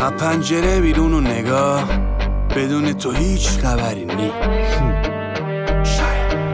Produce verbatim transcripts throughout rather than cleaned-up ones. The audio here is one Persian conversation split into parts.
از پنجره بیرون و نگاه، بدون تو هیچ خبری نی. شاید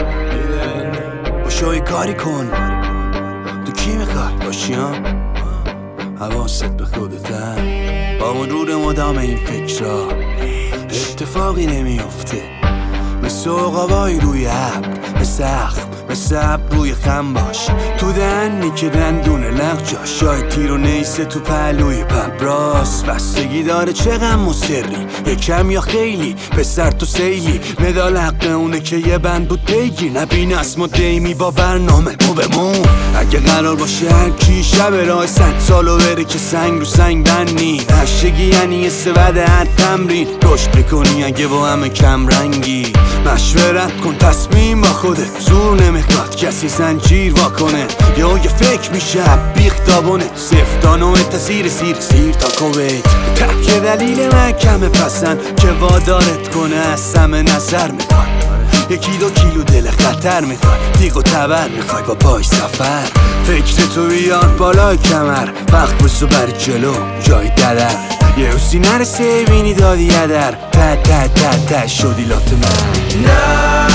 باشای کاری کن، تو کی میخوای باشی ها؟ حواست به خودت، با مرور مدام این فکرها اتفاقی نمیفته. مثل عقابای روی ابر، مثل اخم، مثل ابر روی خم باش. تو دهنی که دندون لغ جاش، شاید تیر و نیسه تو پهلوی پبراس. بستگی داره چه غم و سری، یکم یا خیلی، پسر تو سیلی. مدال حق اونه که یه بند بود پیگیر، نبین اسم و دیمی با برنامه مو بمون. اگه قرار باشه هر کی شب راه صد سالو بره که سنگ رو سنگ بنی. نشگی یعنی یه سوده حد تمرین، رشد میکنی اگه با همه کم رنگی. مشورت کن تصمیم با خودت، زور نمیخواد کسی زنجیر واکنه. یا یه فکر میشه بیختابونه، سفتانو تسیر سیر سیر تا کویت. تک دلیل من کمه پسند که وادارت کنه از همه نظر میخوای. یکی دو کیلو دل خطر میخوای، دیگ و تبر میخوای با پای سفر. فکر تو بیار بالای کمر، وقت بسو بر جلو جای ددر. یه حسی نرسه بینی دادی یدر، تا تا تا تا شدی لات من. نه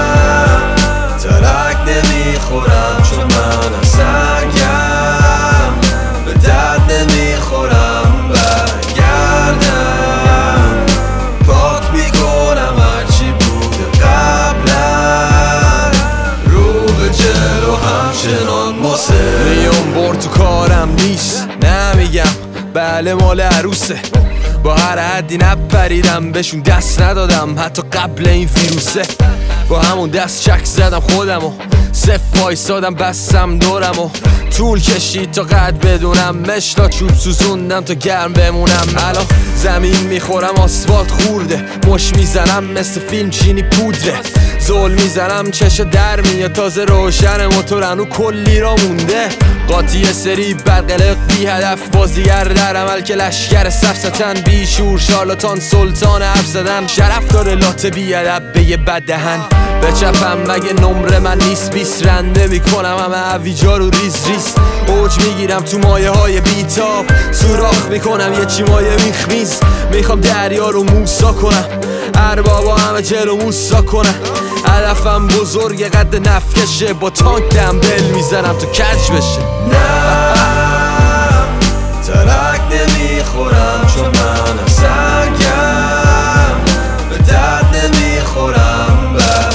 ترک نمیخورم چون من سنگم، به درد نمیخورم برگردم. پاک میکنم هرچی بوده قبلا، رو به جلو همچنان ماسه. میون بر تو کارم نیست، نمیگم بله مال عروسه. با هر حدی نپریدم بهشون دست ندادم، حتی قبل این ویروسه. با همون دست چک زدم خودمو، صف وایسادم بستم دورمو. طول کشید تا قد بدونم، مشلا چوب سوزوندم تا گرم بمونم. الان زمین میخورم آسفالت خورده، مش میزنم مثل فیلم چینی پودره. زل میزنم چشا در میاد، تازه روشن موتور هنو کلی را مونده. قاطی سری برقلق بی هدف، بازیگر در عمل که لشگر سفستن. بی شور شارلاتان سلطان حرف زدن، شرف داره لاته بی ادب به یه بد دهن. بچپم مگه نمره من نیست، بیست رنده میکنم همه عویجا رو ریز ریز. اوج میگیرم تو مایه های بیتاب، سوراخ میکنم یه چی مایه میخمیز. میخوام دریا رو موسا کنم، اربابا همه جلو موسا کنم. هدفم بزرگ قد نفکشه، با تانک دمبل میزنم تو کج بشه. نه ترک نمیخورم چون من سنگم، به درد نمیخورم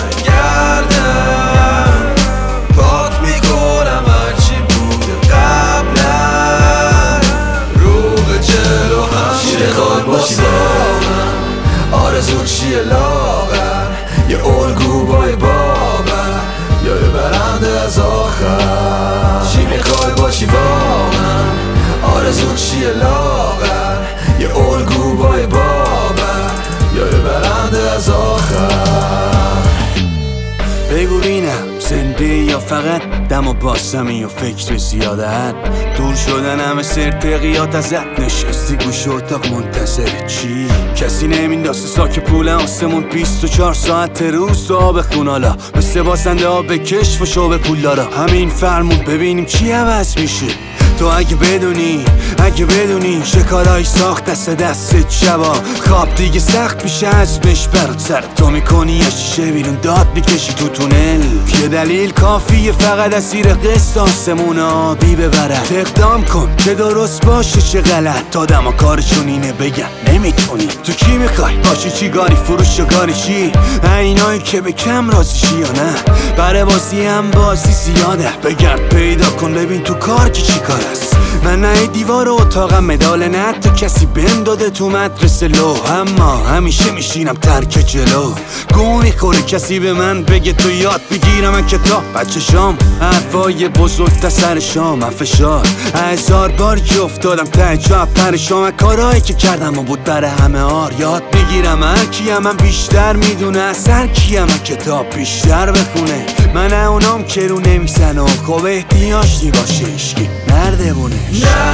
برگردم. پاک میکنم هرچی بوده قبلا، رو به جلو همچه خود باشی واقعا. آرزو چیه لاغر، یه الگو بای باور، یا یه برنده از آخر. چی میخوای باشی واقعا، آرزو چیه لاغر، یه الگو بای باور، یا یه برنده از آخر. بگو بینم زنده یا فقط دم و باسمی و فکر زیادت. دور شدن همه سرتقیات ازت، نشستی گوش اتاق منتظر چی؟ کسی نمینداسه ساک پول آسمون، بیست و چهار ساعت روز تو آب خونالا. مثل باسنده ها به کشف و شو به پول دارا. همین فرمون ببینیم چی عوض میشه. تو اگه بدونی، اگه بدونی چه کارایی ساخت دست دستت شبا. خواب دیگه سخت میشه اسمش برات، سر تو میکنی یه شیشه بیرون داد میکشی تو تونل. یه دلیل کافیه فقط اسیر قسط آسمون آبی ببرد. اقدام کن که درست باشه چه غلط، آدم ها کارشون اینه بگن نمیتونی. تو کی میخوای باشی، چی گاری فروش و گاری چی؟ اینایی که به کم راضیشی یا نه؟ برای بازی هم بازی زیاده، بگرد پیدا کن ببین تو کار که چی کار است. من نه دیوار اتاقم مدال نه تو کسی بهم داده تو مدرسه لو. اما همیشه میشینم ترک جلو، گو میخوره کسی به من بگه تو یاد بگیرم من کتاب بچه شام. حرفای بزرگ تا سر شام، من فشار هزار بار که افتادم ته جا پرشام. کارهایی که کردم و بود برای همه آر، یاد بگیرم هر کیم من بیشتر میدونه از هر کیم من کتاب بیشتر بخونه. من اونام که رو نمیزن و خوب احتیاج نی باشه اشکی نرده بونه. نه